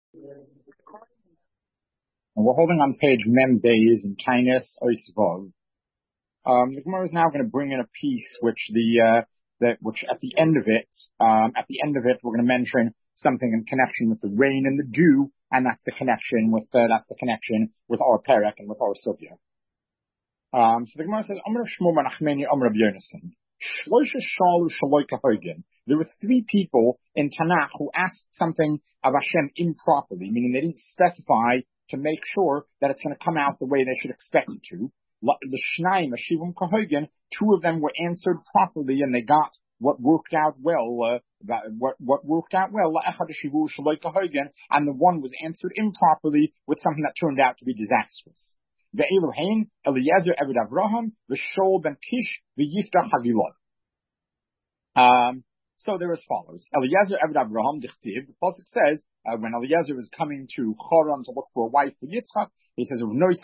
And we're holding on page Mem Beis in Tainus Oisvov. The Gemara is now going to bring in a piece which at the end of it, we're going to mention something in connection with the rain and the dew, and that's the connection with our Perek and with our Sugya. So the Gemara says, Amr Shmuel ben Achmeni, Amr Rabbi Yonasan. There were three people in Tanakh who asked something of Hashem improperly, meaning they didn't specify to make sure that it's going to come out the way they should expect it to. The Shnaim, Ashivum Kahogan, two of them were answered properly and they got what worked out well, what worked out well, and the one was answered improperly with something that turned out to be disastrous. The Elohein, Eliezer Eved Avraham, the Shol ben Kish, the Yiftach Havilot. So they're as follows. Eliezer Eved Avraham, Dichtiv, the Pasuk says, when Eliezer was coming to Choron to look for a wife for Yitzchak, he says,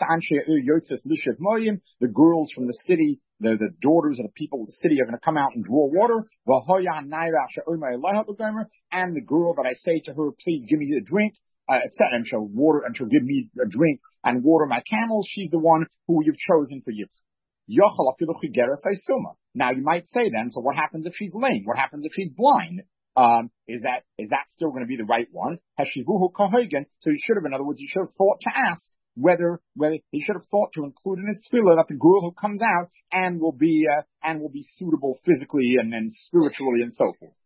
the girls from the city, the daughters of the people of the city are going to come out and draw water. And the girl that I say to her, please give me a drink, etc., and she'll give me a drink and water my camels. She's the one who you've chosen for Yitzchak. Now you might say then, so what happens if she's lame? What happens if she's blind? Is that still going to be the right one? So he should have, in other words, he should have thought to ask whether he should have thought to include in his tefillah that the girl who comes out and will be suitable physically and spiritually and so forth.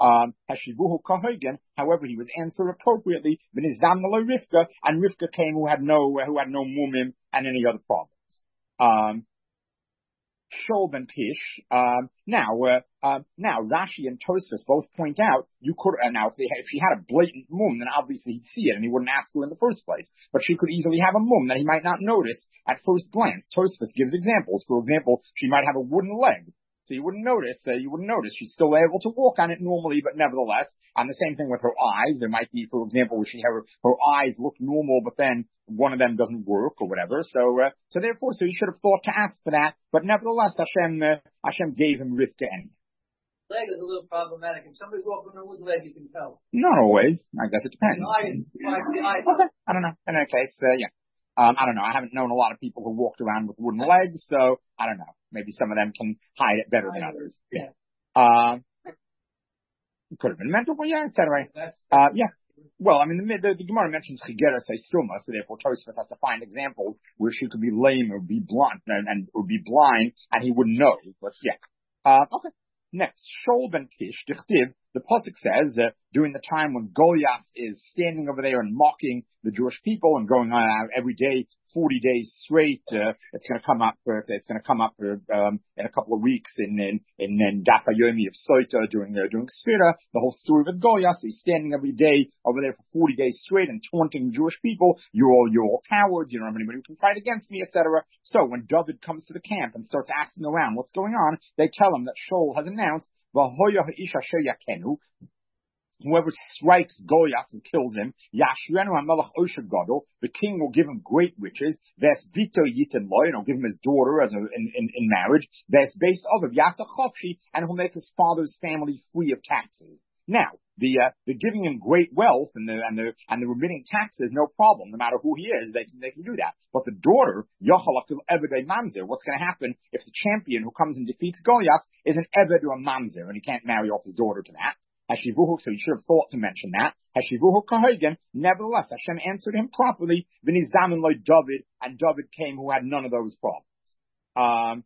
However, he was answered appropriately. Rivka, and Rivka came who had no mumim and any other problems. Shol ben Kish. Now Rashi and Tosfos both point out you could now if she had a blatant mum, then obviously he'd see it and he wouldn't ask her in the first place. But she could easily have a mum that he might not notice at first glance. Tosfos gives examples. For example, she might have a wooden leg. So you wouldn't notice. She's still able to walk on it normally, but nevertheless. And the same thing with her eyes. There might be, for example, where her eyes look normal, but then one of them doesn't work or whatever. So he should have thought to ask for that. But nevertheless, Hashem gave him Rivka anyway. Leg is a little problematic. If somebody's walking around with a leg, you can tell. Not always. I guess it depends. The eyes. Okay. I don't know. In that case, yeah. I don't know. I haven't known a lot of people who walked around with wooden legs, so I don't know. Maybe some of them can hide it better than others. Yeah. Could have been mental, but yeah, etc. Yeah. Well, I mean, the Gemara mentions Chigeres Suma, so therefore Tosfos has to find examples where she could be lame or be blunt or be blind, and he wouldn't know. But yeah. Okay. Next, Shol ben Kish, Dichtiv, the Pasuk says, during the time when Goliath is standing over there and mocking the Jewish people and going on out every day, 40 days straight, it's going to come up in a couple of weeks in Daf Yomi of Soita during Sfira, the whole story with Goliath. He's standing every day over there for 40 days straight and taunting the Jewish people. You're all cowards. You don't have anybody who can fight against me, etc. So when David comes to the camp and starts asking around what's going on, they tell him that Shaul has announced, whoever strikes Goliath and kills him, the king will give him great riches. Ves vito yitin loy, and he'll give him his daughter in marriage. Ves base of Yasa Chofshi, and he'll make his father's family free of taxes. Now, the giving him great wealth and the remitting taxes, no problem. No matter who he is, they can do that. But the daughter, Yochalakil Ebed Mamzer, what's going to happen if the champion who comes and defeats Goliath is an Ebed or a Mamzer, and he can't marry off his daughter to that? Hashivuhu, so he should have thought to mention that. Hashivuhu Kahogan, nevertheless, Hashem answered him properly. V'nizamin loy David, and David came who had none of those problems.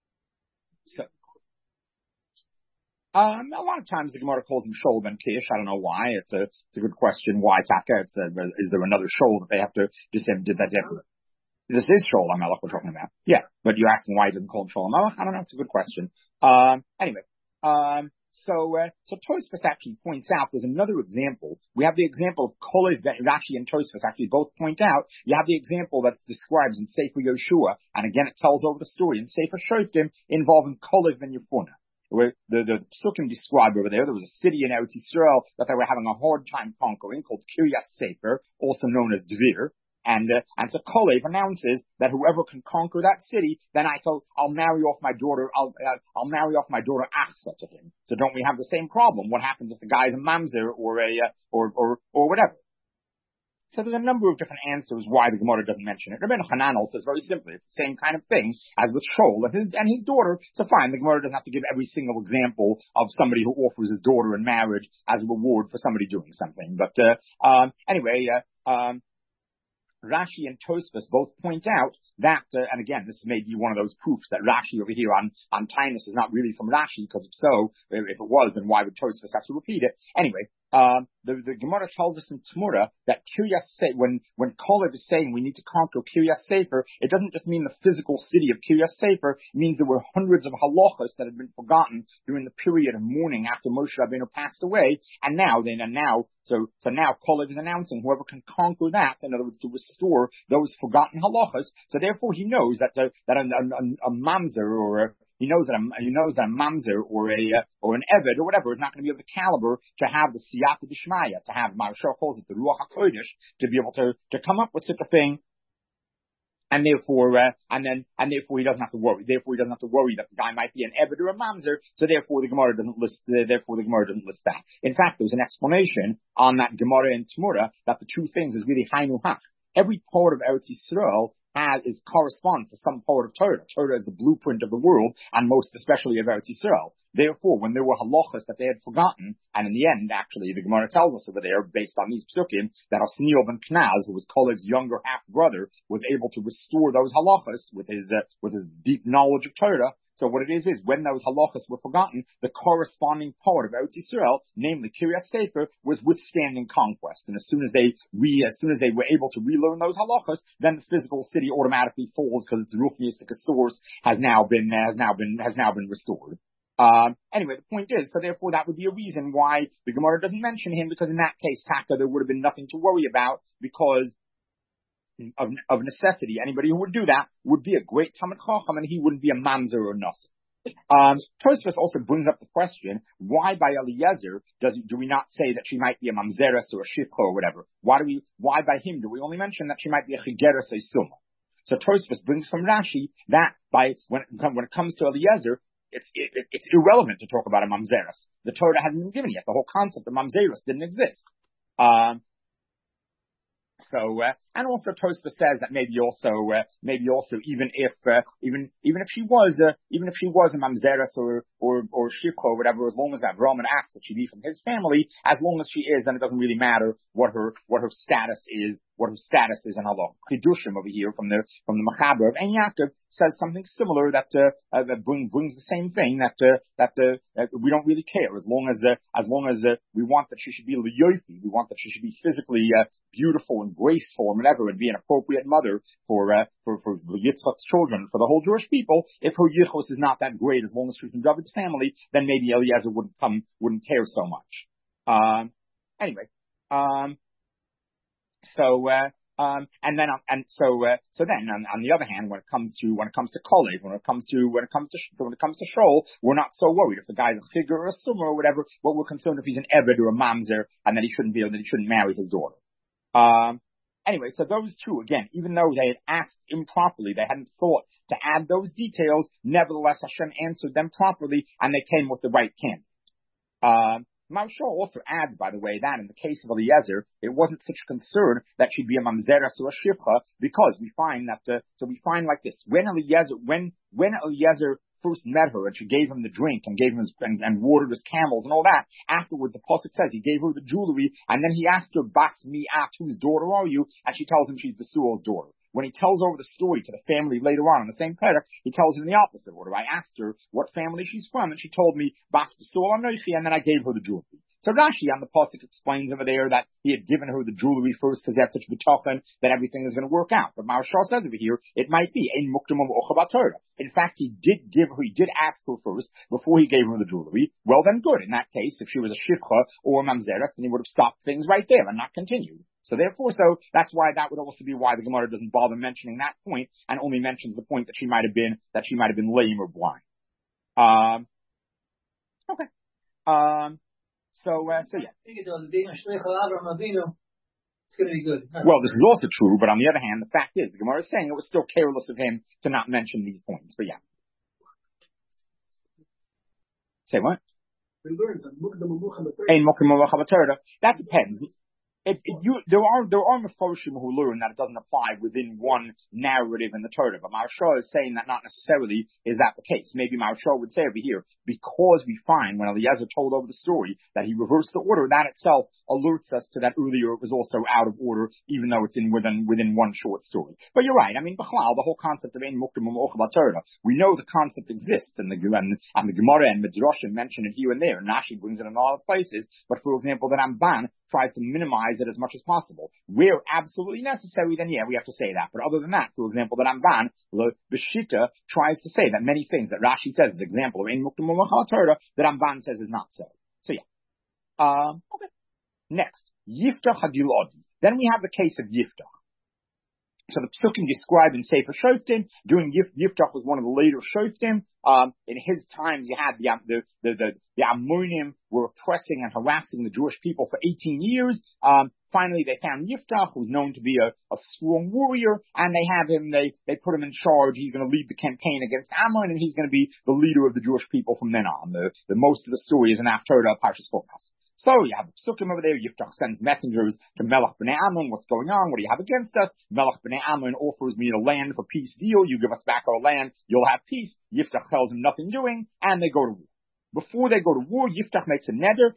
A lot of times the Gemara calls him Shol ben Kish. I don't know why. It's a good question. Why Taka? Is there another Shol that they have to just did that different? This is Shol HaMelech we're talking about. Yeah, but you're asking why he doesn't call him Shol HaMelech? I don't know. It's a good question. Anyway, so Tosfos actually points out there's another example. We have the example of Kolev that Rashi and Tosfos actually both point out. You have the example that describes in Sefer Yoshua, and again it tells over the story in Sefer Shoftim involving Kolev and Yefunah. Where the Psukim describe over there was a city in Eretz Yisrael that they were having a hard time conquering called Kiryas Sefer, also known as Dvir. And so Kolev announces that whoever can conquer that city, then I'll marry off my daughter. I'll marry off my daughter Achsa to him. So don't we have the same problem? What happens if the guy's a mamzer or whatever? So there's a number of different answers why the Gemara doesn't mention it. Rabbeinu Hananel says very simply, it's the same kind of thing as with Shaul and his daughter. So fine, the Gemara doesn't have to give every single example of somebody who offers his daughter in marriage as a reward for somebody doing something. But anyway, Rashi and Tosfos both point out that, and again, this may be one of those proofs that Rashi over here on Tainus is not really from Rashi, because if so, if it was, then why would Tosfos have to repeat it? Anyway, the Gemara tells us in Tmura that Kiryas Sefer, when Kalev is saying we need to conquer Kiryas Sefer, it doesn't just mean the physical city of Kiryas Sefer, it means there were hundreds of halachas that had been forgotten during the period of mourning after Moshe Rabbeinu passed away, and now Kalev is announcing whoever can conquer that, in other words, to restore those forgotten halachas, so therefore he knows that a mamzer or he knows that a mamzer or an eved or whatever is not going to be of the caliber to have the siyata d'shmaya, to have Maharshal calls it the ruach hakodesh, to be able to come up with such a thing, and therefore he doesn't have to worry. Therefore he doesn't have to worry that the guy might be an eved or a mamzer. So therefore the Gemara doesn't list that. In fact, there's an explanation on that Gemara in Tmura that the two things is really hainu hach. Every part of Eretz Yisrael corresponds to some part of Torah. Torah is the blueprint of the world, and most especially of Eretz Yisrael. Therefore, when there were halachas that they had forgotten, and in the end, actually, the Gemara tells us over there, based on these psukim, that Osniel ben Knaz, who was Kalev's younger half-brother, was able to restore those halachas with his deep knowledge of Torah. So what it is when those halachas were forgotten, the corresponding part of Eretz Yisrael, namely Kiryas Sefer, was withstanding conquest. And as soon as they were able to relearn those halachas, then the physical city automatically falls because its ruchnistic source has now been restored. Anyway, the point is, so therefore that would be a reason why the Gemara doesn't mention him, because in that case, Taka, there would have been nothing to worry about, because of necessity, anybody who would do that would be a great Talmid Chacham, and he wouldn't be a mamzer or nasa. Tosfos also brings up the question, why by Eliezer do we not say that she might be a mamzeres or a shifcha or whatever? Why by him do we only mention that she might be a chigeres or summa? So Tosfos brings from Rashi that when it comes to Eliezer, it's irrelevant to talk about a mamzeres. The Torah hadn't been given yet. The whole concept of mamzeres didn't exist. And also Tosfos says that maybe also even if she was a mamzeres or shikha or whatever, as long as Avraham asked that she be from his family, as long as she is, then it doesn't really matter what her status is. What her status is in Allah. Chidushim over here from the Machaber of Ein Yaakov says something similar that brings the same thing that we don't really care as long as we want that she should be liyofi, we want that she should be physically beautiful and graceful and whatever, and be an appropriate mother for Yitzchak's children, for the whole Jewish people. If her yichus is not that great, as long as she's from David's family, then maybe Eliezer wouldn't care so much. Anyway. So then on the other hand, when it comes to Kalev, when it comes to Shaul, we're not so worried if the guy's a chigger or a summer or whatever, but we're concerned if he's an eved or a mamzer, and that he shouldn't marry his daughter. Anyway, so those two, again, even though they had asked improperly, they hadn't thought to add those details, nevertheless Hashem answered them properly, and they came with the right candidate. Maharshal also adds, by the way, that in the case of Eliezer, it wasn't such a concern that she'd be a mamzeres or a shivcha, because we find like this: when Eliezer first met her and she gave him the drink and gave him and watered his camels and all that, afterward the pasuk says he gave her the jewelry, and then he asked her, Bas mi'at, whose daughter are you? And she tells him she's Besuel's daughter. When he tells over the story to the family later on in the same parak, he tells her in the opposite order. I asked her what family she's from, and she told me, Bas Besuel Anochi, and then I gave her the jewelry. So Rashi on the pasuk explains over there that he had given her the jewelry first because he had such b'tachon that everything is going to work out. But Maharshal says over here, it might be ein mukdam u'chabat Torah. In fact, he did ask her first before he gave her the jewelry. Well then good. In that case, if she was a shivcha or a mamzeres, then he would have stopped things right there and not continued. So that's why that would also be why the Gemara doesn't bother mentioning that point and only mentions the point that she might have been lame or blind. Okay. So yeah. Being a shliach of Avraham Avinu, it's going to be good. Well, this is also true, but on the other hand, the fact is, the Gemara is saying it was still careless of him to not mention these points. But yeah. Say what? That depends. there are Mefarshim who learn that it doesn't apply within one narrative in the Torah, but Maharsha is saying that not necessarily is that the case. Maybe Maharsha would say over here, because we find when Eliezer told over the story that he reversed the order, that itself alerts us to that earlier it was also out of order, even though it's within one short story. But you're right. I mean, B'chlal, the whole concept of Ein Muktim U'Mochel Torah, we know the concept exists, and the Gemara and Midrashim mention it here and there, and Rashi brings it in all places. But for example, the Ramban tries to minimize it as much as possible. Where absolutely necessary, then yeah, we have to say that. But other than that, for example, the Ramban, the Beshita, tries to say that many things that Rashi says is example of Ein Muktim U'Mochel Torah, the Ramban says is not so. So yeah. Okay. Next, Yiftach HaGiladi. Then we have the case of Yiftach. So the Psukim describe in Sefer Shoftim, during Yiftach was one of the later Shoftim. In his times, you had the Ammonim were oppressing and harassing the Jewish people for 18 years. Finally, they found Yiftach, who's known to be a strong warrior, and they put him in charge. He's going to lead the campaign against Ammon, and he's going to be the leader of the Jewish people from then on. The most of the story is in Haftarah, Parshas Forkas. So you have the Psukim over there. Yiftach sends messengers to Melech Bnei Ammon. What's going on? What do you have against us? Melech Bnei Ammon offers me the land for peace deal. You give us back our land, you'll have peace. Yiftach tells him nothing doing, and they go to war. Before they go to war, Yiftach makes a neder.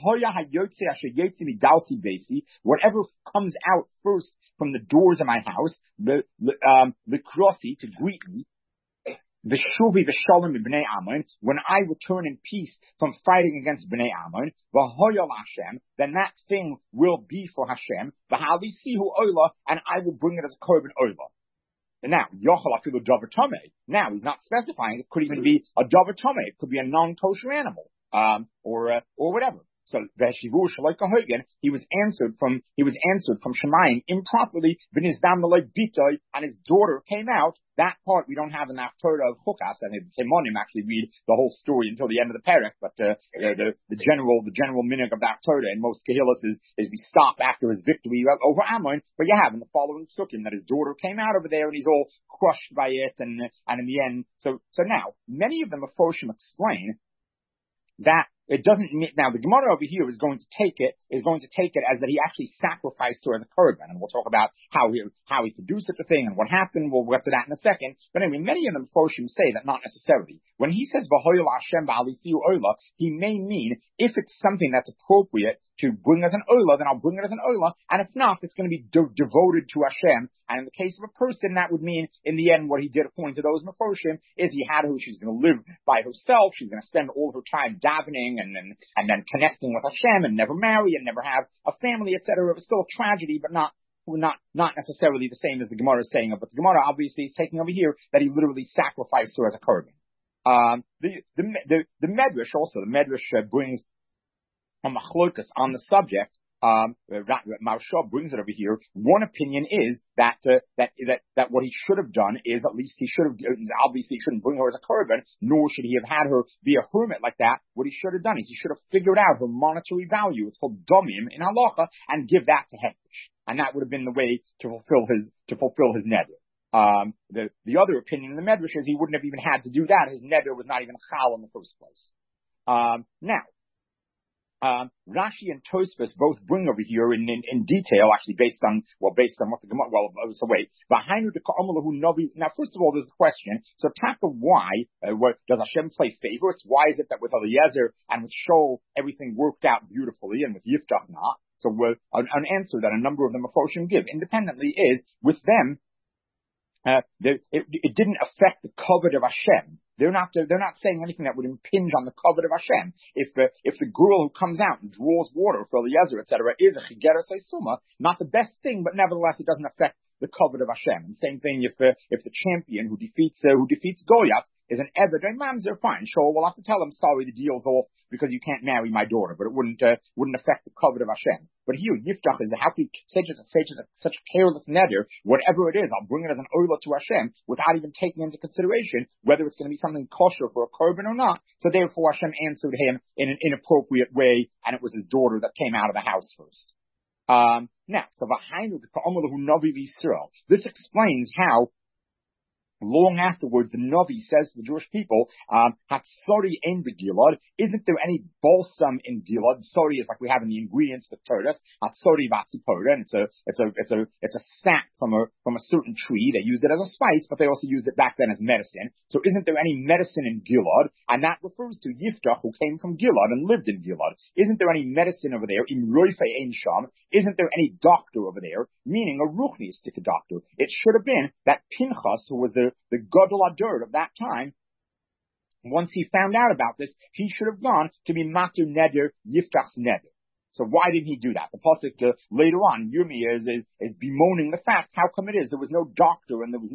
Whatever comes out first from the doors of my house, the krossi to greet me. V'shuvi v'shalom b'nei Ammon, when I return in peace from fighting against b'nei Ammon, v'hoyol Hashem, then that thing will be for Hashem, v'halisihu oila, and I will bring it as a korban oila. And now, yochel afilu davar tameh. Now, he's not specifying, it could even be a davar tameh, it could be a non-kosher animal, or whatever. So Veshivu Shaloi Kahogan, he was answered from Shemayim improperly, V'nizdam Malay Bitoy, and his daughter came out. That part we don't have in the Haftarah of Chukas, and the Timonim actually read the whole story until the end of the Perek, but the general minhag of the Haftarah in most Kehillas is we stop after his victory over Ammon, but you have in the following Sukkim that his daughter came out over there and he's all crushed by it, and in the end, so now, many of the Mefoshim explain that it doesn't mean, now the Gemara over here is going to take it as that he actually sacrificed her as a korban, and we'll talk about how he could do such a thing and what happened. We'll get to that in a second. But anyway, many of them Foshim say that not necessarily. When he says V'hoyel Hashem ba'alisiu oila, he may mean if it's something that's appropriate to bring as an oila, then I'll bring it as an oila, and if not, it's going to be devoted to Hashem. And in the case of a person, that would mean in the end what he did according to those Mefoshim is he had her, she's going to live by herself, she's going to spend all of her time davening and then connecting with Hashem and never marry and never have a family, etc. It was still a tragedy, but not necessarily the same as the Gemara is saying. But the Gemara obviously is taking over here that he literally sacrificed her as a korban. The Medrash also, the Medrash brings a machlokas on the subject. Maharsha brings it over here. One opinion is that what he should have done is at least he shouldn't bring her as a korban, nor should he have had her be a hermit like that. What he should have done is he should have figured out her monetary value. It's called domim in halacha, and give that to Hekdesh, and that would have been the way to fulfill his neder. The other opinion in the Medrash is he wouldn't have even had to do that. His neder was not even chal in the first place. Now. Rashi and Tosfos both bring over here in detail, actually based on what the Gemara. So wait. Now, first of all, there's the question. So, Taka, why? Does Hashem play favorites? Why is it that with Eliezer and with Shaul everything worked out beautifully, and with Yiftach not? So, an answer that a number of them Mefoshim give independently is with them. It didn't affect the covet of Hashem. They're not saying anything that would impinge on the covet of Hashem. If the girl who comes out and draws water for Eliezer, etc., is a chigeres seisuma, not the best thing, but nevertheless it doesn't affect the covet of Hashem. And same thing if the champion who defeats Goliath is an Eved or Mamzer, fine. Sure, we'll have to tell him, sorry, the deal's off because you can't marry my daughter, but it wouldn't affect the covet of Hashem. But here, Yiftach is how can you say such a careless neder, whatever it is, I'll bring it as an oila to Hashem without even taking into consideration whether it's going to be something kosher for a korban or not. So therefore Hashem answered him in an inappropriate way, and it was his daughter that came out of the house first. Now, so this explains how long afterwards, the Navi says to the Jewish people, Hatsori in the Gilad, isn't there any balsam in Gilad? Sori is like we have in the ingredients for Torah. Hatsori vatzipora, and it's a sap from a certain tree. They used it as a spice, but they also used it back then as medicine. So isn't there any medicine in Gilad? And that refers to Yiftach, who came from Gilad and lived in Gilad. Isn't there any medicine over there? In Roife Ein Sham, isn't there any doctor over there? Meaning a Ruchniistic doctor. It should have been that Pinchas, who was the Gadol Adur of that time, once he found out about this, he should have gone to be Matur Neder, Yiftach's Neder. So why didn't he do that? The pasuk later on, Yirmiyah is bemoaning the fact. How come it is there was no doctor and there was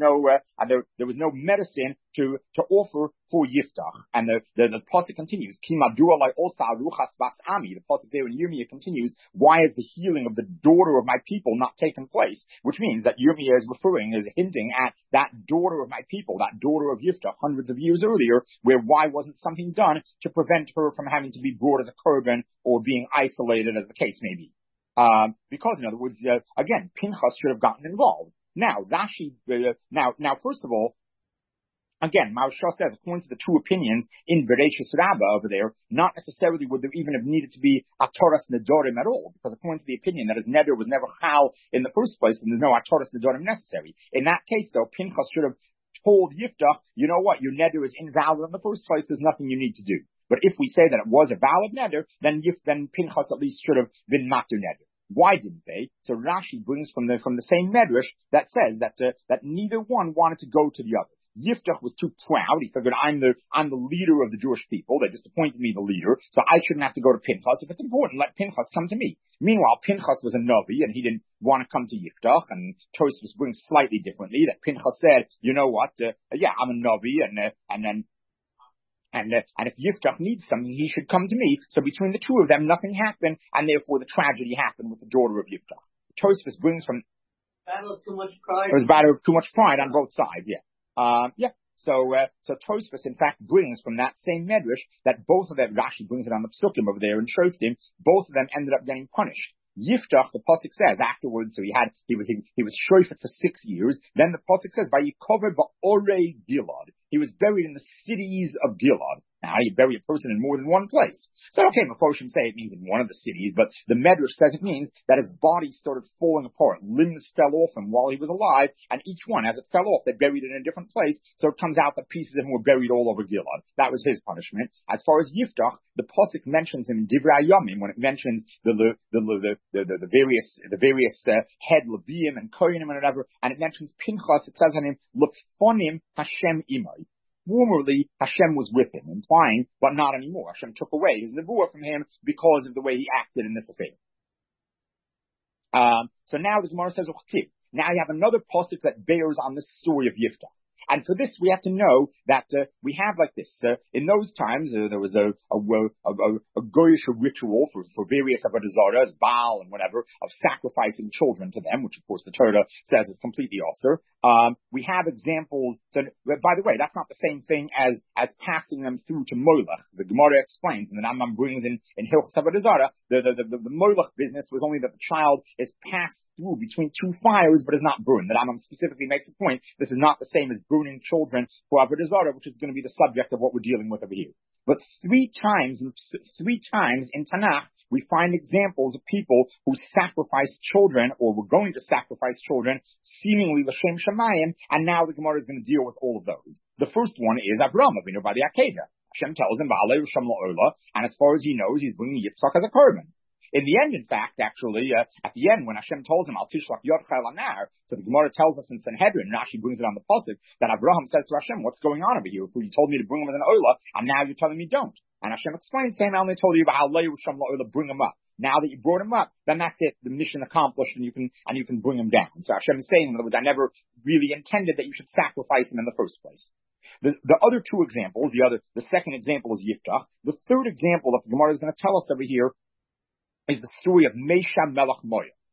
no medicine to offer for Yiftach? And the pasuk continues. Ki madua lai osa aruchas bas ami. The pasuk there in Yirmiyah continues. Why is the healing of the daughter of my people not taken place? Which means that Yirmiyah is hinting at that daughter of my people, that daughter of Yiftach, hundreds of years earlier, where why wasn't something done to prevent her from having to be brought as a korban or being isolated, as the case may be. Because, in other words, again, Pinchas should have gotten involved. Now, Rashi, now, first of all, again, Maharsha says, according to the two opinions in Bereshis Rabbah over there, not necessarily would there even have needed to be a Torah Nedorim at all, because according to the opinion that his neder was never chal in the first place, and there's no Torah Nedorim necessary. In that case, though, Pinchas should have told Yiftach, you know what, your neder is invalid in the first place, there's nothing you need to do. But if we say that it was a valid neder, then Pinchas at least should have been matur neder. Why didn't they? So Rashi brings from the same medrash that says that neither one wanted to go to the other. Yiftach was too proud. He figured, I'm the leader of the Jewish people. They just appointed me the leader, so I shouldn't have to go to Pinchas. If it's important, let Pinchas come to me. Meanwhile, Pinchas was a Navi, and he didn't want to come to Yiftach, and Tosfos brings slightly differently, that Pinchas said, you know what, I'm a Navi, and if Yiftach needs something, he should come to me. So between the two of them, nothing happened, and therefore the tragedy happened with the daughter of Yiftach. Tosfos brings from... Battle of too much pride. It was a battle of too much pride on both sides, yeah. So Tosfos, in fact, brings from that same medrash that both of them, Rashi brings it on the Psukim over there in Shoftim, both of them ended up getting punished. Yiftach, the pasuk says afterwards, so he was shofet for 6 years. Then the pasuk says, "Vayikover ba'orei Gilad." He was buried in the cities of Gilad. Now, you bury a person in more than one place. So, okay, Mephoshim say it means in one of the cities, but the Medrash says it means that his body started falling apart. Limbs fell off him while he was alive, and each one, as it fell off, they buried it in a different place. So it comes out that pieces of him were buried all over Gilad. That was his punishment. As far as Yiftach, the pasuk mentions him in Divrei Yomim when it mentions the various head Leviim and Kohanim and whatever, and it mentions Pinchas. It says on him, "Lefonim Hashem imai." Formerly, Hashem was with him, implying, but not anymore. Hashem took away his nevuah from him because of the way he acted in this affair. So now the Gemara says, now you have another pasuk that bears on this story of Yiftach. And for this, we have to know that we have like this. In those times, there was a goyish ritual for various avodah zaras, Baal and whatever, of sacrificing children to them, which of course the Torah says is completely usher. We have examples. So, by the way, that's not the same thing as passing them through to Molech. The Gemara explains, and the Rambam brings in Hilchos Avodah Zarah, the Molech business was only that the child is passed through between two fires, but is not burned. The Rambam specifically makes a point. This is not the same as burning children for Avodah Zarah, which is going to be the subject of what we're dealing with over here. But three times in Tanakh, we find examples of people who sacrificed children, or were going to sacrifice children, seemingly l'shem shamayim, and now the Gemara is going to deal with all of those. The first one is Avraham Avinu Badi Akeda. Hashem tells him, "Va'alei Risham la'ola," and as far as he knows, he's bringing Yitzchak as a korban. In the end, in fact, actually, at the end, when Hashem tells him, "Al tishlach yodcha el anar," so the Gemara tells us in Sanhedrin, Rashi brings it on the pasuk, that Avraham says to Hashem, "What's going on over here? You told me to bring him as an ola, and now you're telling me don't." And Hashem explains to him, "I only told you about bring him up. Now that you brought him up, then that's it. The mission accomplished, and you can bring him down." So Hashem is saying, in other words, I never really intended that you should sacrifice him in the first place. The other two examples, the second example is Yiftach. The third example that the Gemara is going to tell us over here is the story of Mesha Melech Moya.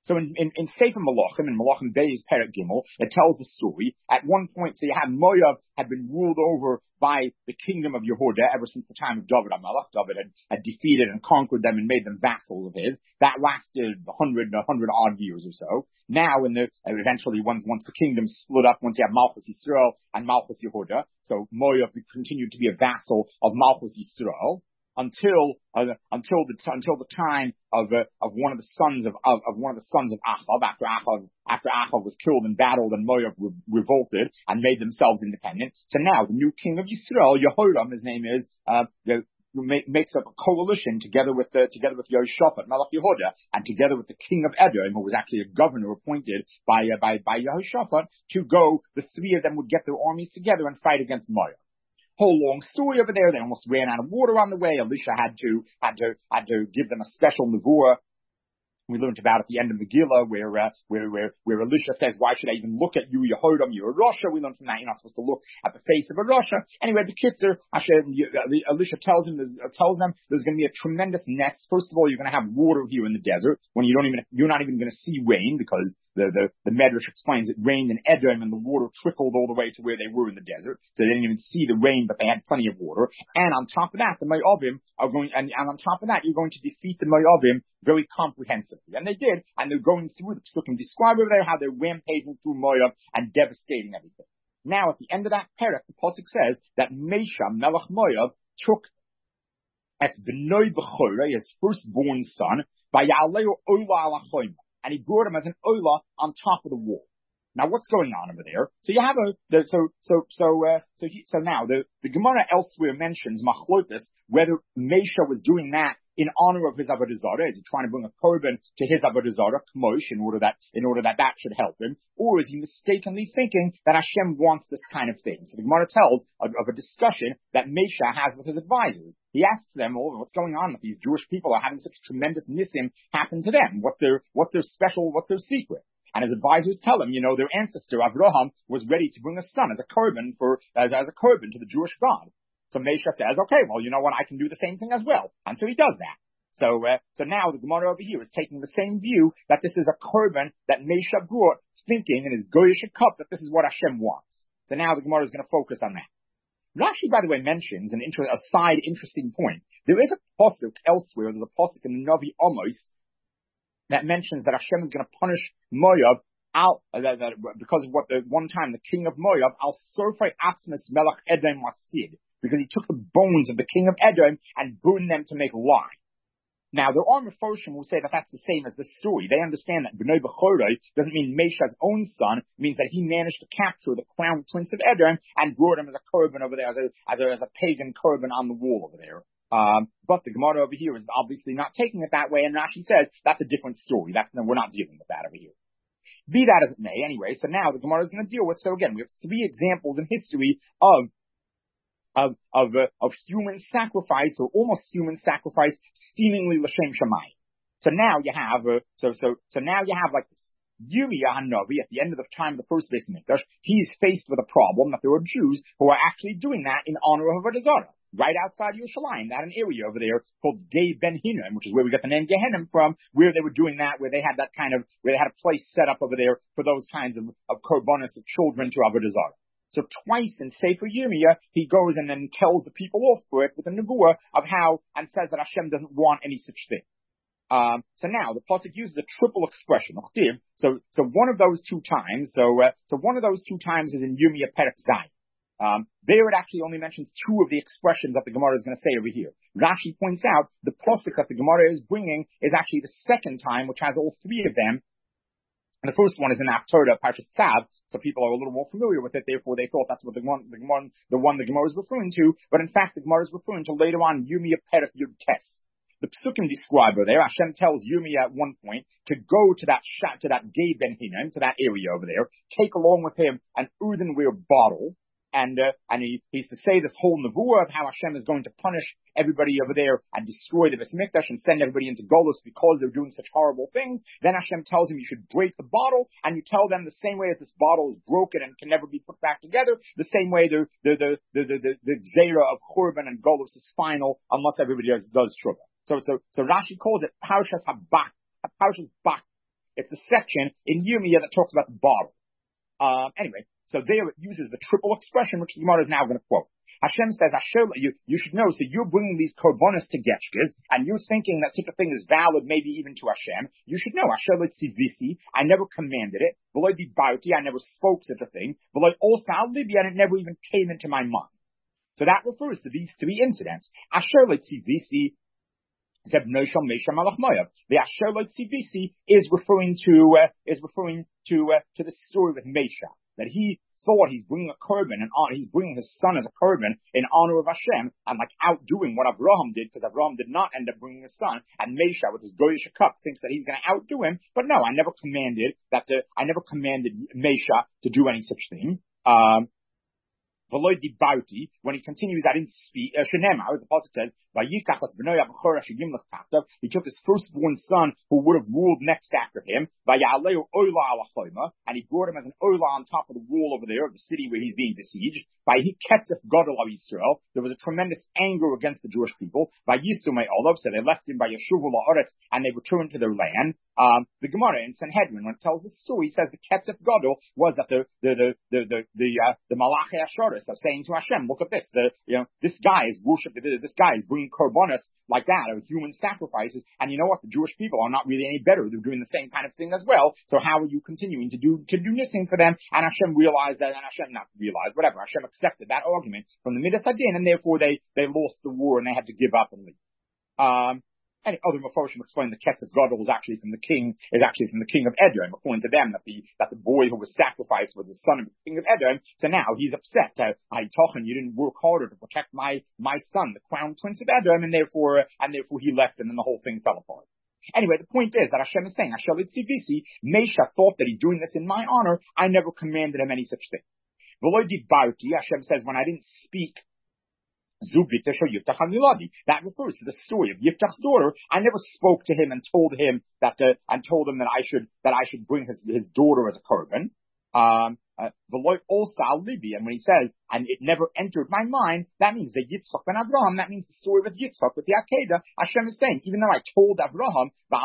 So in Sefer Malachim, in Malachim Beis Perek Gimel, it tells the story. At one point, so you have Moab had been ruled over by the kingdom of Yehuda ever since the time of David HaMelech. David had defeated and conquered them and made them vassals of his. That lasted 100 odd years or so. Now, eventually, once the kingdom split up, once you have Malchus Yisrael and Malchus Yehuda, so Moab continued to be a vassal of Malchus Yisrael. Until the time of one of the sons of Achav, after Achav was killed in battle, and Moab revolted and made themselves independent. So now the new king of Yisrael, Yehoram, his name is, makes up a coalition together with Yehoshaphat, Melech Yehuda, and together with the king of Edom, who was actually a governor appointed by Yehoshaphat, to go. The three of them would get their armies together and fight against Moab. Whole long story over there. They almost ran out of water on the way. Elisha had to give them a special nevuah. We learned about at the end of Megillah where Elisha says, why should I even look at you, Yehoram, you're a Rasha. We learned from that you're not supposed to look at the face of a Rasha. Anyway, the Kitzer, Elisha tells them there's going to be a tremendous nest. First of all, you're going to have water here in the desert when you're not even going to see rain, because the Medrash explains it rained in Edom and the water trickled all the way to where they were in the desert. So they didn't even see the rain, but they had plenty of water. And on top of that, the Moabim are going, and on top of that, you're going to defeat the Moabim very comprehensively. And they did, and they're going through the Pesukim describe over there how they're rampaging through Moab and devastating everything. Now, at the end of that parak, the Pasuk says that Mesha, Melech Moab, took as B'noi B'chorah, his firstborn son, by Ya'aleu Ola Alachoyma, and he brought him as an Ola on top of the wall. Now, what's going on over there? So you have so now the Gemara elsewhere mentions Machlokas, whether Mesha was doing that in honor of his Avodah Zarah. Is he trying to bring a korban to his Avodah Zarah, Kmosh, in order that should help him? Or is he mistakenly thinking that Hashem wants this kind of thing? So the Gemara tells of a discussion that Mesha has with his advisors. He asks them, what's going on with these Jewish people are having such tremendous nisim happen to them? What's their special, what's their secret? And his advisors tell him, their ancestor Avraham was ready to bring a son as a korban as a korban to the Jewish God. So Mesha says, okay, well, you know what, I can do the same thing as well. And so he does that. So now the Gemara over here is taking the same view that this is a korban that Mesha brought, thinking in his goyish cup that this is what Hashem wants. So now the Gemara is going to focus on that. Rashi, by the way, mentions a side interesting point. There is a pasuk elsewhere. There's a pasuk in the Navi Amos that mentions that Hashem is going to punish Moab because of what the one time the king of Moab, Al Sorfei Atzmas Melech Edom Wasid, because he took the bones of the king of Edom and burned them to make lye. Now, there are Meforshim who say that that's the same as the story. They understand that B'nai B'chorei doesn't mean Mesha's own son. It means that he managed to capture the crown prince of Edom and brought him as a korban over there, as a pagan korban on the wall over there. But the Gemara over here is obviously not taking it that way, and Rashi says that's a different story. We're not dealing with that over here. Be that as it may, anyway, so now the Gemara is going to deal with, so again, we have three examples in history of human sacrifice, or almost human sacrifice, seemingly l'shem shamayim. So now you have, now you have like this. Yirmiyah HaNavi, at the end of the time of the first Beis Mikdash, he's faced with a problem that there are Jews who are actually doing that in honor of Avodah Zarah, right outside Yerushalayim, that an area over there called Gei Ben Hinnom, which is where we got the name Gehenna from, where they were doing that, where they had where they had a place set up over there for those kinds of korbanos of children to Avodah Zarah. So twice in Sefer Yirmiyah, he goes and then tells the people off for it with a nevuah of how, and says that Hashem doesn't want any such thing. So now the pasuk uses a triple expression. So one of those two times, so one of those two times is in Yirmiyah Perek Zayin. There it actually only mentions two of the expressions that the Gemara is going to say over here. Rashi points out the pasuk that the Gemara is bringing is actually the second time, which has all three of them. And the first one is in Haftorah, Parshas Tzav, so people are a little more familiar with it, therefore they thought that's what the one the Gemara is referring to, but in fact the Gemara is referring to later on Yirmiyah Perek Yud Tes. The Pesukim describe over there, Hashem tells Yirmiyah at one point to go to that Gei Ben Hinnom, to that area over there, take along with him an earthenware bottle, and he's to say this whole nevuah of how Hashem is going to punish everybody over there and destroy the Beis Mikdash and send everybody into Golus because they're doing such horrible things. Then Hashem tells him you should break the bottle, and you tell them the same way that this bottle is broken and can never be put back together, the same way the Gzeira of Churban and Golus is final unless everybody else does Shuvah. So Rashi calls it Parshas Habak, Parshas Bak. It's the section in Yirmiyah that talks about the bottle. Anyway, so there it uses the triple expression, which the Gemara is now going to quote. Hashem says, you should know, so you're bringing these korbanos to Getchkes, and you're thinking that such a thing is valid, maybe even to Hashem. You should know, Asher Tzivisi, I never commanded it. V'lo dibauti, I never spoke such a thing. V'lo osal libi, and it never even came into my mind. So that refers to these three incidents. Asher Tzivisi, the Asher Tzivisi is referring to the story with Mesha, that he thought he's bringing a korban and he's bringing his son as a korban in honor of Hashem, and like outdoing what Abraham did, because Abraham did not end up bringing his son, and Mesha with his goyish cup thinks that he's going to outdo him. But no, I never commanded Mesha to do any such thing. When he continues, I didn't speak. Shenemar, the pasuk says, he took his firstborn son, who would have ruled next after him, and he brought him as an oila on top of the wall over there of the city where he's being besieged. There was a tremendous anger against the Jewish people. So they left him by Yeshuv la'aretz, and they returned to their land. The Gemara in Sanhedrin, when it tells the story, says the Ketzef Gadol was that the Malachi Asharis of saying to Hashem, look at this, this guy is worshipped, this guy is bringing korbanos like that, or human sacrifices, and you know what, the Jewish people are not really any better, they're doing the same kind of thing as well, so how are you continuing to do nothing for them? And Hashem realized that, and Hashem not realized, whatever, Hashem accepted that argument from the Midas Hadin, and therefore they lost the war and they had to give up and leave. And other Mephoshim explained the Ketzef Gadol is actually from the king of Edom, according to them, that the boy who was sacrificed was the son of the king of Edom. So now he's upset that you didn't work harder to protect my son, the crown prince of Edom, and therefore he left, and then the whole thing fell apart. Anyway, the point is that Hashem is saying, Mesha thought that he's doing this in my honor. I never commanded him any such thing. Hashem says, when I didn't speak, that refers to the story of Yiftach's daughter. I never spoke to him and told him that I should bring his daughter as a korban. And when he says, and it never entered my mind, that means the Yitzchak and Abraham, that means the story with Yitzchak, with the Akedah. Hashem is saying, even though I told Abraham,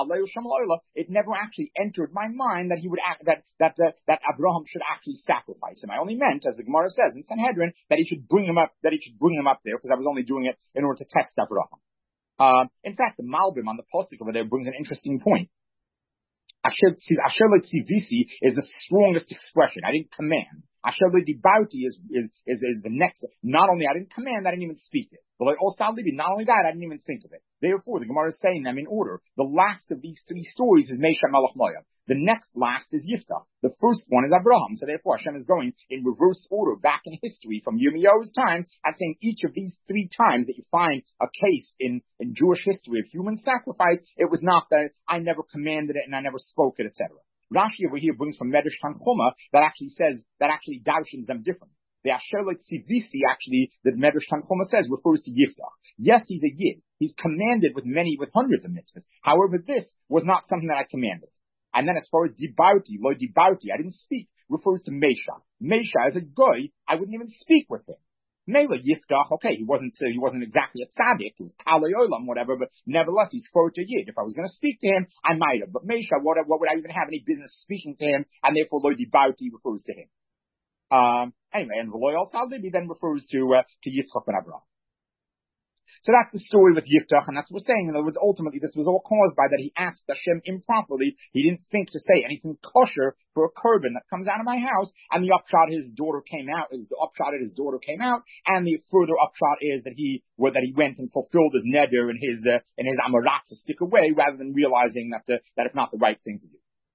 it never actually entered my mind that he would that Abraham should actually sacrifice him. I only meant, as the Gemara says in Sanhedrin, that he should bring him up there, because I was only doing it in order to test Abraham. In fact, the Malbim on the pasuk over there brings an interesting point. Asher Tzivisi is the strongest expression. I didn't command. Asher Dibauti is the next. Not only I didn't command, I didn't even speak it. But not only that, I didn't even think of it. Therefore, the Gemara is saying them in order. The last of these three stories is Mesha Melech Moab. The next last is Yiftach. The first one is Abraham. So therefore, Hashem is going in reverse order back in history from Yirmiyahu's times and saying each of these three times that you find a case in Jewish history of human sacrifice, it was not that I never commanded it and I never spoke it, etc. Rashi over here brings from Medrash Tanchuma that actually darshins them differently. The Asher Tzivisi, actually, that Medrash Tanchuma says, refers to Yiftach. Yes, he's a Yid. He's commanded with hundreds of mitzvahs. However, this was not something that I commanded. And then as far as dibauti, lo dibauti, I didn't speak, refers to Mesha. Mesha is a goy, I wouldn't even speak with him. Mela Yiftach, okay, he wasn't exactly a tzaddik, he was kalei olam, whatever, but nevertheless, he's for to Yid. If I was going to speak to him, I might have. But Mesha, what would I even have any business speaking to him? And therefore, lo dibauti refers to him. Anyway, and V'lo Yalsal Libi then refers to Yitzchak and Abraham. So that's the story with Yiftach, and that's what we're saying. In other words, ultimately, this was all caused by that he asked Hashem improperly. He didn't think to say anything kosher for a korban that comes out of my house, and the upshot his daughter came out, and the further upshot is that he went and fulfilled his neder and his amarat to stick away, rather than realizing that it's not the right thing to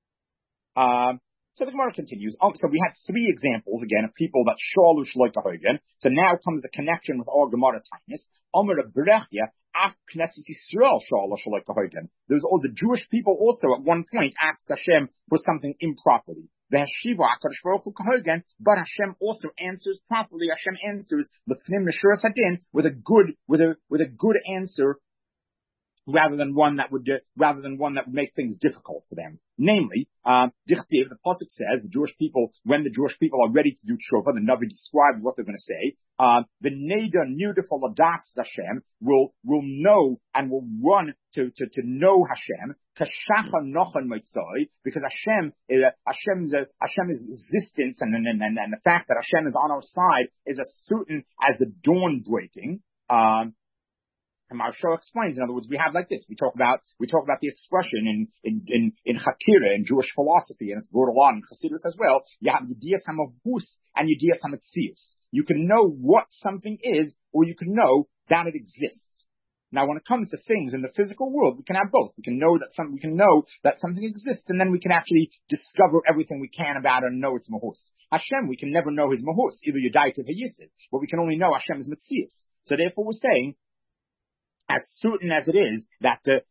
do. So the Gemara continues. So we had three examples, again, of people that shalu shloika hogan. So now comes the connection with our Gemara Tainis. Omer Berechia, af Knesset Yisrael shalu shloika hogan. There's all the Jewish people also at one point asked Hashem for something improperly. The Hashiva HaKadosh Baruch Hu Kahogan, but Hashem also answers properly. Hashem answers the Fnim Neshuras Hadin with a good answer, rather than one that would make things difficult for them. Namely, Dichtiv, the pasuk says, when the Jewish people are ready to do tshuva, the Navi describes what they're going to say. The neder nirdefol adas Hashem will know and will run to know Hashem. Because Hashem's existence and the fact that Hashem is on our side is as certain as the dawn breaking. And Maharsha explains, in other words, we have like this. We talk about the expression in Hakira, in Jewish philosophy, and it's brought along in Chassidus as well. You have Yedias HaMavus and Yedias HaMetzius. You can know what something is, or you can know that it exists. Now, when it comes to things in the physical world, we can have both. We can know that something exists, and then we can actually discover everything we can about it and know it's Mahus. Hashem, we can never know his Mahus, either Yedaitiv or Yisid, but we can only know Hashem's Metzius. So therefore we're saying, as certain as it is that the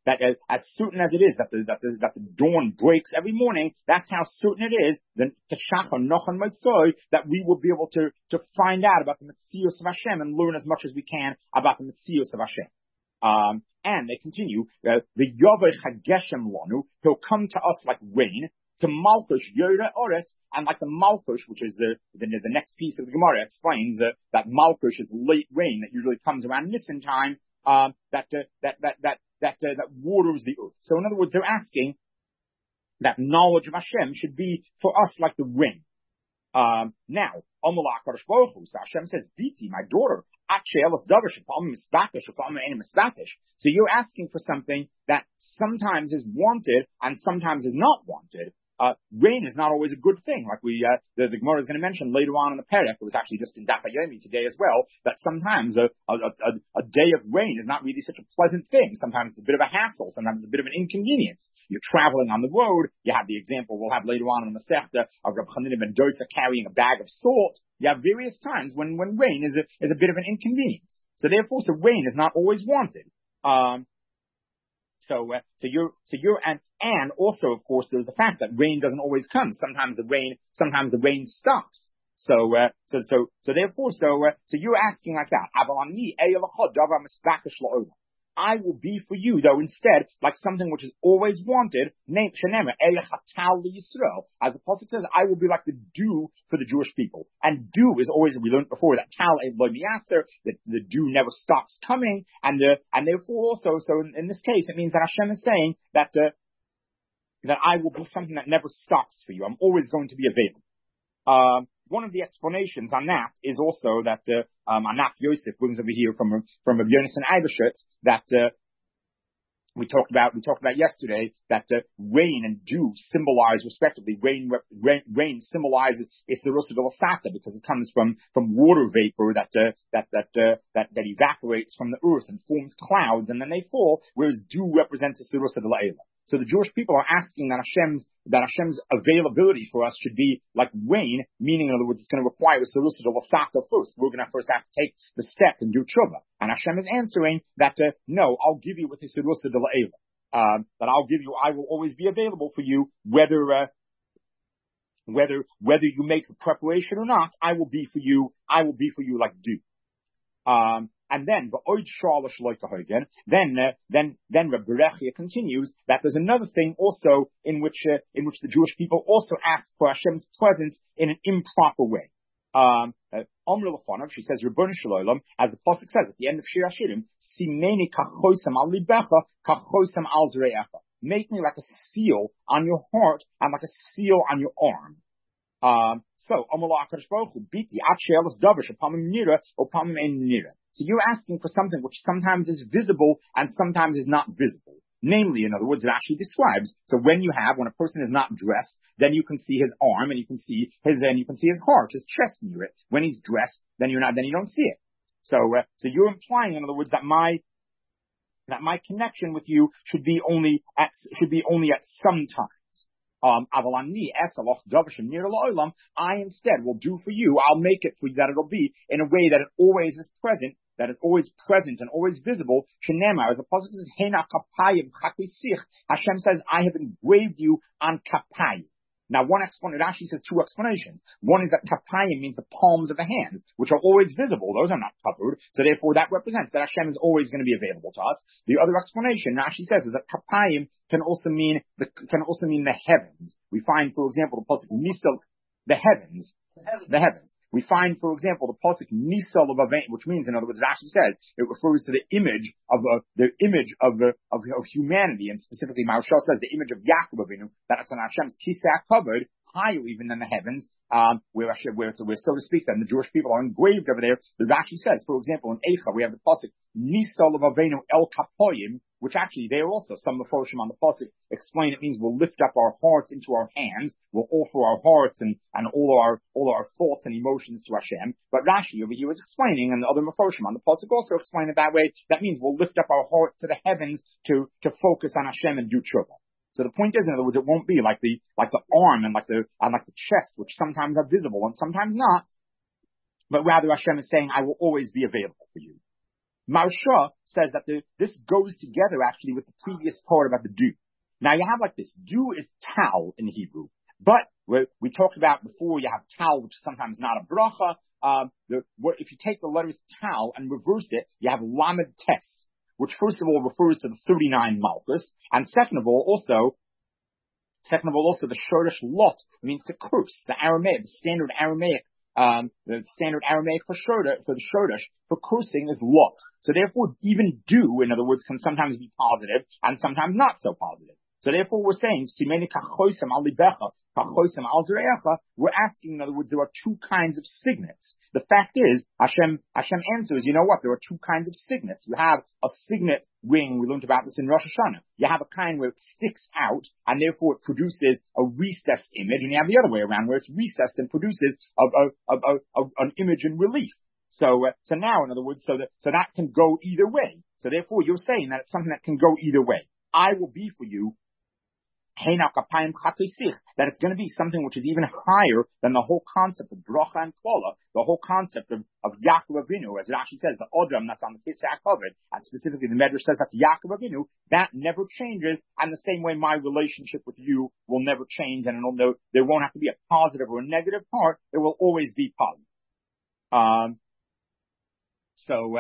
dawn breaks every morning, that's how certain it is that we will be able to find out about the Metzius of Hashem and learn as much as we can about the Metzius of Hashem. And they continue, the Yovei Chageshem Lanu, he'll come to us like rain, to Malkush Yora Oret, and like the Malkush, which is the next piece of the Gemara explains that Malkush is late rain that usually comes around Nisan time, that waters the earth. So in other words, they're asking that knowledge of Hashem should be for us like the rain. Now, Hashem says, Biti, my daughter, so you're asking for something that sometimes is wanted and sometimes is not wanted. Rain is not always a good thing. Like the Gemara is going to mention later on in the Perek, it was actually just in Daf Yomi today as well, that sometimes a day of rain is not really such a pleasant thing. Sometimes it's a bit of a hassle. Sometimes it's a bit of an inconvenience. You're traveling on the road. You have the example we'll have later on in the Masechta of Reb Chanina ben Dosa carrying a bag of salt. You have various times when rain is a bit of an inconvenience. So therefore, rain is not always wanted. And also, of course, there's the fact that rain doesn't always come. Sometimes the rain stops. So therefore, you're asking like that. I will be for you, though, instead, like something which is always wanted, named Shenema, Yisrael. As the Pasuk says, I will be like the dew for the Jewish people. And dew is always, we learned before, that Tal that the dew never stops coming, and therefore also, so in this case, it means that Hashem is saying that I will be something that never stops for you. I'm always going to be available. One of the explanations on that is also that Anaf Yosef brings over here from Rabbi Yonasan Eibeshitz that we talked about yesterday that rain and dew symbolize respectively. Rain symbolizes Isirusa de Lasata because it comes from water vapor that evaporates from the earth and forms clouds and then they fall, whereas dew represents Isirusa de La'ela. So the Jewish people are asking that Hashem's availability for us should be like rain, meaning in other words, it's going to require a Sirusa de Lasata first. We're going to first have to take the step and do tshuva. And Hashem is answering that, no, I'll give you with the Sirusa de La'ela. That I will always be available for you, whether you make the preparation or not, I will be for you like dew. And then Reb Berechia continues that there's another thing also in which the Jewish people also ask for Hashem's presence in an improper way. She says, Rebbeinu Shalom, as the pasuk says at the end of Shir Hashirim, Simeni kachosam al libecha, kachosam al zreecha. Make me like a seal on your heart and like a seal on your arm. So you're asking for something which sometimes is visible and sometimes is not visible. Namely, in other words, it actually describes. So when a person is not dressed, then you can see his arm and you can see his heart, his chest near it. When he's dressed, then you don't see it. So you're implying, in other words, that my connection with you should be only at some times. I instead will do for you, I'll make it for you that it'll be in a way that it always is present, that it's always present and always visible. As the pasuk says, Hashem says, I have engraved you on kapayim. Now, one explanation, Rashi says two explanations. One is that kapayim means the palms of the hands, which are always visible. Those are not covered. So therefore, that represents that Hashem is always going to be available to us. The other explanation, Rashi says, is that kapayim can also mean the heavens. We find, for example, the pasuk nisal, the heavens. We find, for example, the pasuk nisal of Avenu, which means, in other words, Rashi says it refers to the image of humanity, and specifically, Maharshal says the image of Yaakov Avinu, that is on Hashem's kiseh covered, higher even than the heavens, where so to speak, then the Jewish people are engraved over there. The Rashi says, for example, in Eicha, we have the pasuk nisal of Avenu el kapoyim, which actually there also some Mephoshim on the pasuk explain it means we'll lift up our hearts into our hands, we'll offer our hearts and all our thoughts and emotions to Hashem. But Rashi over here was explaining, and the other Mephoshim on the pasuk also explain it that way. That means we'll lift up our heart to the heavens to focus on Hashem and do tshuva. So the point is, in other words, it won't be like the arm and like the chest, which sometimes are visible and sometimes not, but rather Hashem is saying, I will always be available for you. Marsha says that this goes together actually with the previous part about the dew. Now you have like this. Dew is tal in Hebrew. But we talked about before, you have tal, which is sometimes not a bracha. If you take the letters tal and reverse it, you have lamed tes, which first of all refers to the 39 malchus, and second of all also the shoresh lot means to curse. The Aramaic, the standard Aramaic for the shoresh for cursing is lot. So therefore, even dew, in other words, can sometimes be positive and sometimes not so positive. So therefore, we're saying simeni kachoisem al libecha, kachoisem al zerecha. We're asking, in other words, there are two kinds of signets. The fact is, Hashem answers, you know what? There are two kinds of signets. You have a signet ring. We learned about this in Rosh Hashanah. You have a kind where it sticks out, and therefore it produces a recessed image, and you have the other way around where it's recessed and produces an image in relief. So now, in other words, so that can go either way. So therefore, you're saying that it's something that can go either way. I will be for you. That it's going to be something which is even higher than the whole concept of bracha and klala, the whole concept of Yaakov Avinu, as Rashi says, the odram that's on the kiseh covered, and specifically the Medrash says that Yaakov Avinu, that never changes, and the same way my relationship with you will never change, and there won't have to be a positive or a negative part, it will always be positive. So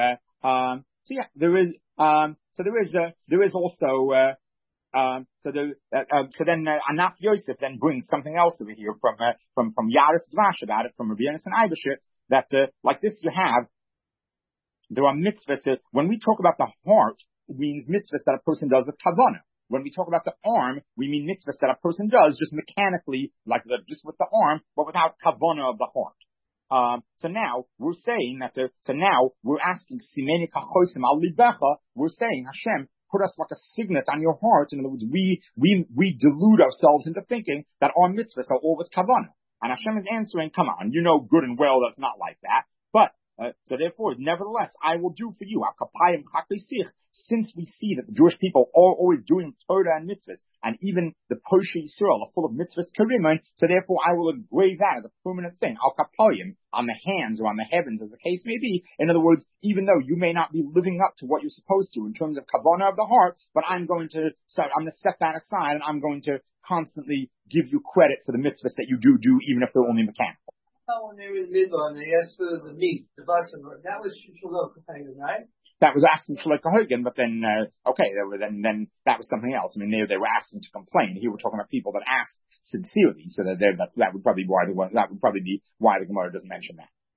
there is also so then Anaf Yosef then brings something else over here from Yaris Dvash about it, from Rabbi Yonasan Eibeshitz, that like this there are mitzvahs. When we talk about the heart, it means mitzvahs that a person does with kavanah. When we talk about the arm, we mean mitzvahs that a person does just mechanically, just with the arm, but without kavanah of the heart. So now we're saying that. So now we're asking Simeni kachosim al libecha. We're saying Hashem, put us like a signet on your heart. In other words, we delude ourselves into thinking that our mitzvahs are all with kavanah. And Hashem is answering, come on, you know good and well that's not like that. But so therefore, nevertheless, I will do for you. Since we see that the Jewish people are always doing Torah and mitzvahs, and even the Poshe Yisrael are full of mitzvahs karimun, so therefore I will engrave that as a permanent thing, al kapayim, on the hands or on the heavens, as the case may be. In other words, even though you may not be living up to what you're supposed to in terms of kavanah of the heart, but I'm going to set that aside, and I'm going to constantly give you credit for the mitzvahs that you do, even if they're only mechanical. When they were in Midbar and they asked for the meat, the basar, that was Shalom Kapagan, right? That was asking for like a Hogan, but then then that was something else. I mean, they were asking to complain. Here we're talking about people that ask sincerely, so that would probably be why the Gemara doesn't mention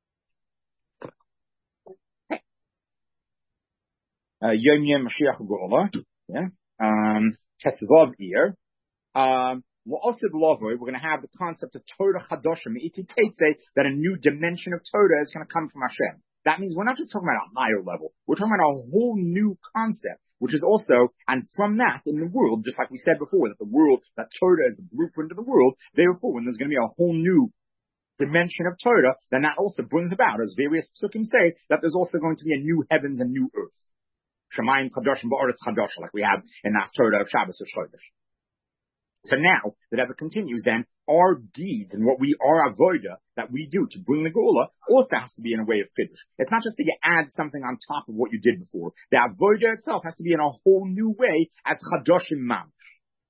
that. Yom Yom Mashiach Geula, Tesvav Ir. We're going to have the concept of Torah Chadoshim, that a new dimension of Torah is going to come from Hashem. That means we're not just talking about a higher level. We're talking about a whole new concept, which is also, and from that in the world, just like we said before, that Torah is the blueprint of the world. Therefore, when there's going to be a whole new dimension of Torah, then that also brings about, as various psukim say, that there's also going to be a new heavens and new earth. Shemayim Chadoshim Ba'aretz Chadosh, like we have in that Torah of Shabbos or Chodesh. So now, that ever continues, then, our deeds and what we are avoda that we do to bring the Geula also has to be in a way of Kiddush. It's not just that you add something on top of what you did before. The avoda itself has to be in a whole new way as Chadoshim Mamish.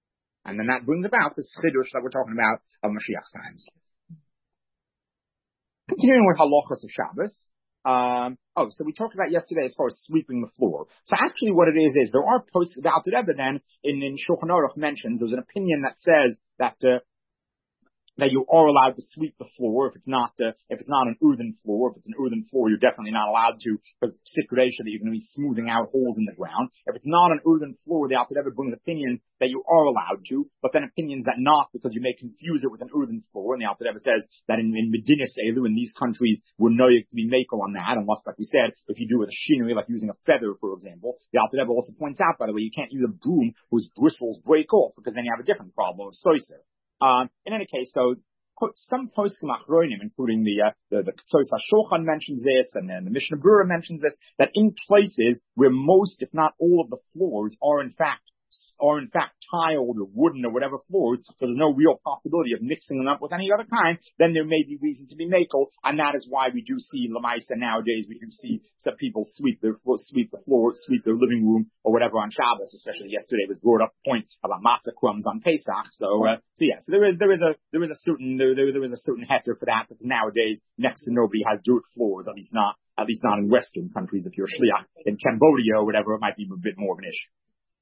And then that brings about the chidush that we're talking about of Mashiach's times. Continuing with halachos of Shabbos. So we talked about yesterday as far as sweeping the floor. So actually what it is there are posts of the Alter Rebbe then in Shulchan Aruch mentioned there's an opinion that says that you are allowed to sweep the floor if it's not an earthen floor. If it's an earthen floor, you're definitely not allowed to, because stipulation that you're going to be smoothing out holes in the ground. If it's not an earthen floor, the Alter Rebbe brings opinion that you are allowed to, but then opinions that not, because you may confuse it with an earthen floor. And the Alter Rebbe says that in Medinas Elu, in these countries, we're noyik to be makel on that, unless, like we said, if you do it with a shinui, like using a feather, for example. The Alter Rebbe also points out, by the way, you can't use a broom whose bristles break off, because then you have a different problem of soiser. In any case, though, some poskim achronim, including the Ktsos HaShulchan mentions this, and then the Mishnah Berurah mentions this, that in places where most, if not all of the floors are in fact tiled or wooden or whatever floors, so there's no real possibility of mixing them up with any other kind, then there may be reason to be makel, and that is why we do see Lamaisa nowadays. We do see some people sweep the floor, sweep their living room or whatever on Shabbos. Especially yesterday was brought up the point about matzah crumbs on Pesach. So there is a certain heter for that, because nowadays next to nobody has dirt floors, at least not in Western countries. If you're shliach in Cambodia or whatever, it might be a bit more of an issue.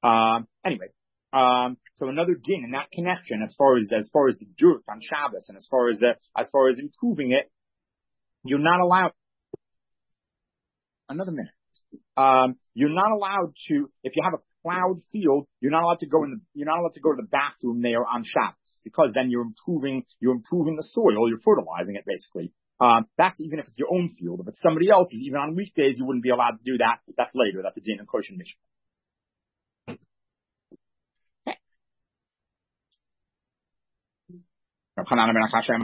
So another din in that connection, as far as the dirt on Shabbos, and as far as improving it, you're not allowed. Another minute. You're not allowed to, if you have a plowed field, you're not allowed to go to the bathroom there on Shabbos, because then you're improving the soil, you're fertilizing it basically. That's even if it's your own field. If it's somebody else's, even on weekdays, you wouldn't be allowed to do that. That's later. That's a din in Kosher Mishnah. Rab Chanana ben Achasham